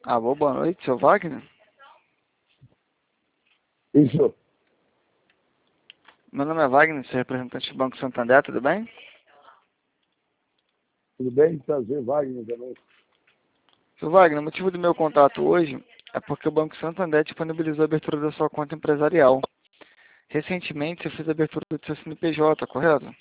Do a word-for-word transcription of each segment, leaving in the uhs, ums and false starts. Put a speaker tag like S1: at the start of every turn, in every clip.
S1: Alô, boa noite, seu Wagner?
S2: Isso.
S1: Meu nome é Wagner, sou representante do Banco Santander, tudo bem?
S2: Tudo bem? Prazer, Wagner, também.
S1: Seu Wagner, o motivo do meu contato hoje é porque o Banco Santander disponibilizou a abertura da sua conta empresarial. Recentemente, você fez a abertura do seu C N P J, correto?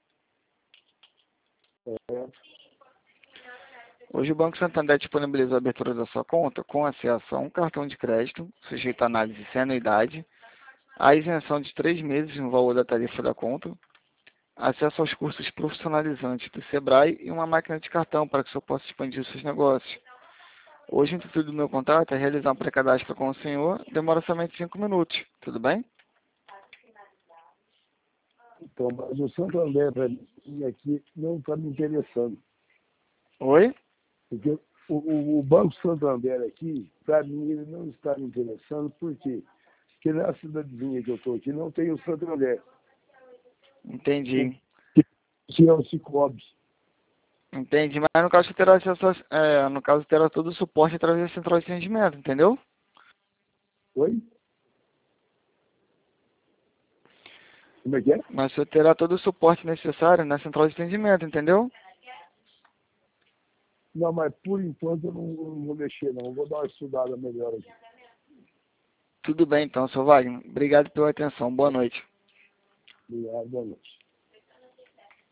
S2: É,
S1: Hoje o Banco Santander disponibilizou a abertura da sua conta com acesso a um cartão de crédito, sujeito a análise sem anuidade, a isenção de três meses no valor da tarifa da conta, acesso aos cursos profissionalizantes do Sebrae e uma máquina de cartão para que o senhor possa expandir os seus negócios. Hoje, o intuito do meu contrato é realizar um pré-cadastro com o senhor, demora somente cinco minutos, tudo bem?
S2: então, mas o Santander, para mim, aqui, não está me interessando.
S1: Oi?
S2: Porque o, o, o Banco Santander aqui, para mim, ele não está me interessando. Por quê? Porque na cidadezinha que eu estou aqui, não tem o Santander. O
S1: Entendi.
S2: que é o Cicobi.
S1: Entendi, mas no caso você terá acesso, a- é, no caso terá todo o suporte através da central de atendimento, entendeu?
S2: Oi? Como é que é?
S1: Mas você terá todo o suporte necessário na central de atendimento, entendeu?
S2: Não, mas por enquanto eu não, não vou mexer, não. Eu vou dar uma estudada melhor aqui.
S1: Tudo bem então, seu Wagner. Obrigado pela atenção. Boa noite.
S2: Obrigado, boa noite.